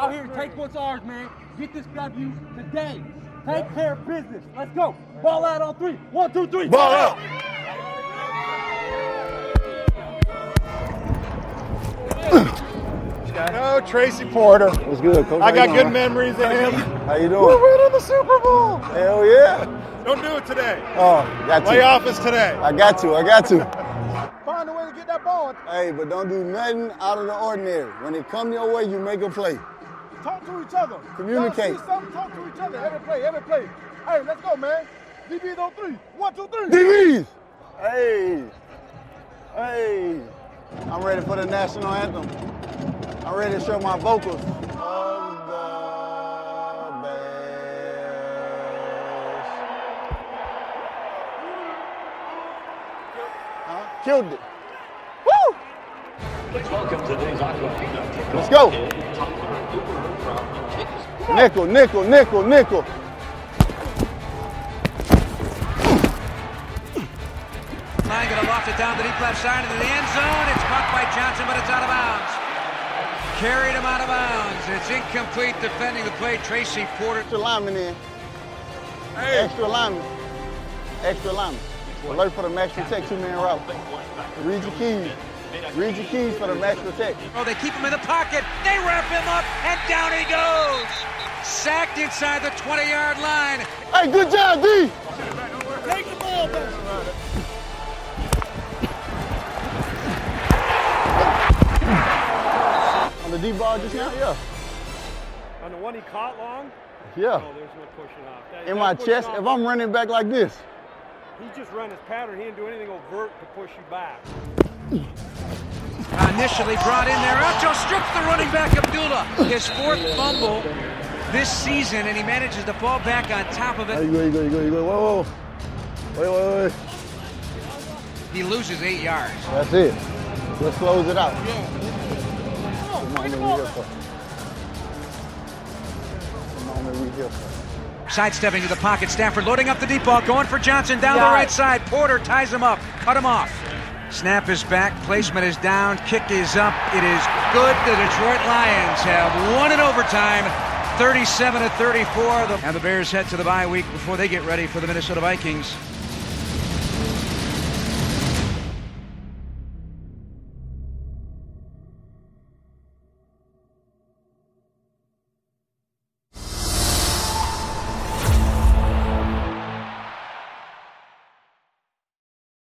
out here and take what's ours, man. Get this W today. Take care of business. Let's go. Ball out on 3. 1, 2, 3. Ball out. No, Tracy Porter. What's good, Coach? I got good memories of him. How you doing? We're winning the Super Bowl. Hell yeah. Don't do it today. Oh, got to. Layoff is today. I got to. Find a way to get that ball. Hey, but don't do nothing out of the ordinary. When it come your way, you make a play. Talk to each other. Communicate. Y'all see something, talk to each other. Every play. Hey, let's go, man. DB's on 3. 1, 2, 3. DBs! Hey. I'm ready for the national anthem. I'm ready to show my vocals. Of the Bears. Killed it. Woo! Let's go. Nickel. Line gonna loft it down the deep left side into the end zone. It's caught by Johnson, but it's out of bounds. Carried him out of bounds. It's incomplete defending the play. Tracy Porter. Extra lineman in. Hey. Extra lineman. Alert for the max protect 2-man route. Read your keys for the max protect. Oh, they keep him in the pocket. They wrap him up, and down he goes. Sacked inside the 20-yard line. Hey, good job, D. Take the ball back. On the deep ball just now? Yeah. On the one he caught long? Yeah. No, there's no pushing off. In my chest, if I'm running back like this. He just ran his pattern. He didn't do anything overt to push you back. Initially brought in there. Ocho strips the running back Abdullah. His 4th fumble this season, and he manages to fall back on top of it. You go. Whoa. Wait. He loses 8 yards. That's it. Let's close it out. Sidestepping to the pocket, Stafford loading up the deep ball, going for Johnson down the right side. Porter ties him up, cut him off. Snap is back, placement is down, kick is up. It is good. The Detroit Lions have won in overtime, 37-34. And the Bears head to the bye week before they get ready for the Minnesota Vikings.